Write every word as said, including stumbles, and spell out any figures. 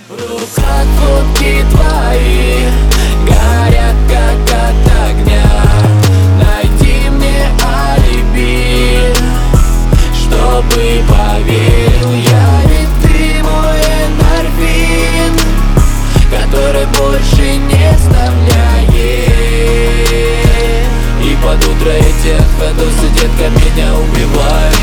В руках фотки твои горят как от огня. Найди мне алиби, чтобы поверил я. Ведь ты мой эндорфин, который больше не оставляет. И под утро этих ходов детка меня убивает.